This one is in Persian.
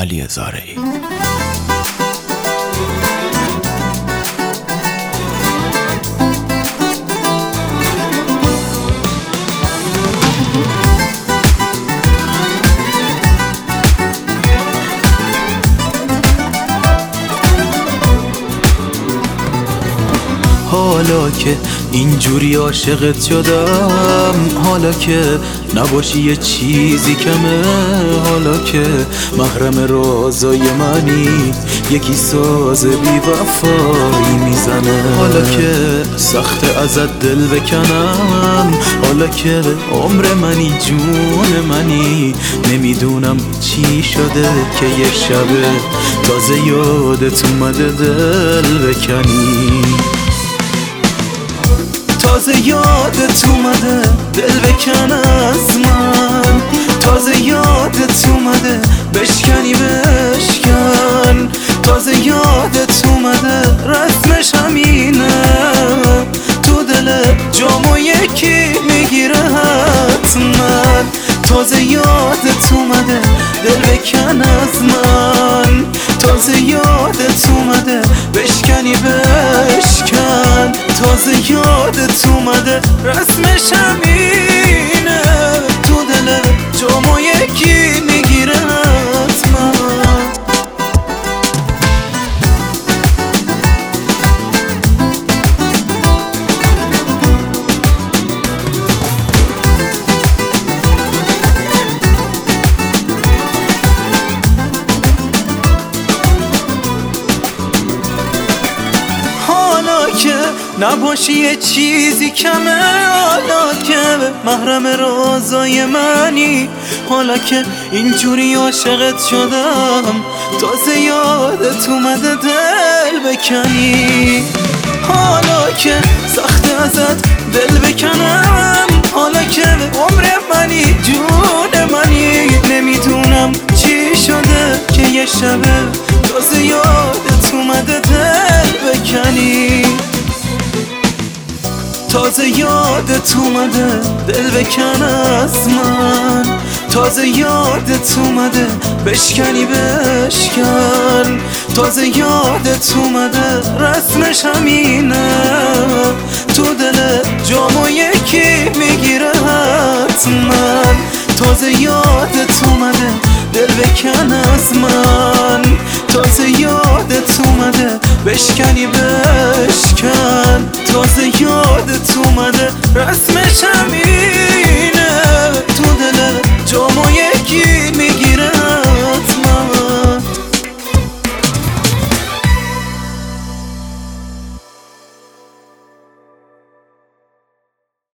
علی زارعی. حالا که اینجوری عاشقت شدم، حالا که نباشی یه چیزی کمه، حالا که محرم رازای منی، یکی ساز بی وفایی میزنه، حالا که سخت ازت دل بکنم، حالا که عمر منی جون منی، نمیدونم چی شده که یه شبه تازه یادت اومده دل بکنی، تازه یادت اومده دل بکن از من، تازه یادت اومده بشکنی بشکن، تازه یادت اومده رسمش همینه، تو دل جامو یکی میگیره حتما، تازه یادت اومده دل بکن از من، تازه یادت اومده بشکنی بشکن، تازه یادت اومده رسمش همینه، تو دل جامو یکی میگیره حتما. نباشی یه چیزی کمه، حالا که محرم رازای منی، حالا که اینجوری عاشقت شدم، تازه یادت اومده دل بکنی، حالا که سخت ازت دل بکنم، حالا که عمر منی جون منی، نمیدونم چی شده که یه شبه تازه یادت اومده دل بکنی، تازه یادت اومده دل بکن از من، تازه یادت اومده بشکنی بشکن، تازه یادت اومده رسمش همینه، تو دل جامو یکی میگیره حتما، تازه یادت اومده دل بکن از من، تازه یادت اومده بشکنی بشکن، تازه یادت اومده رسمش همینه، تو دل جامو یکی